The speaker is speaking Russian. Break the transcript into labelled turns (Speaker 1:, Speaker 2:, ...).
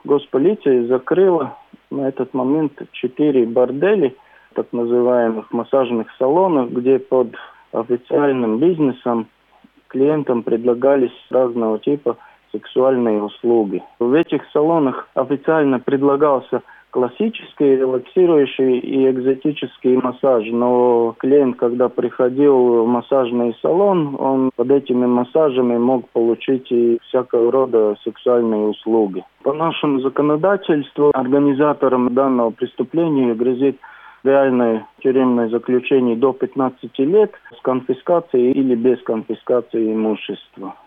Speaker 1: Госполиция закрыла на этот момент 4 борделя, так называемых массажных салонов, где под официальным бизнесом клиентам предлагались разного типа сексуальные услуги. В этих салонах официально предлагался классический, релаксирующий и экзотический массаж, но клиент, когда приходил в массажный салон, он под этими массажами мог получить и всякого рода сексуальные услуги. По нашему законодательству организаторам данного преступления грозит реальное тюремное заключение до 15 лет с конфискацией или без конфискации имущества.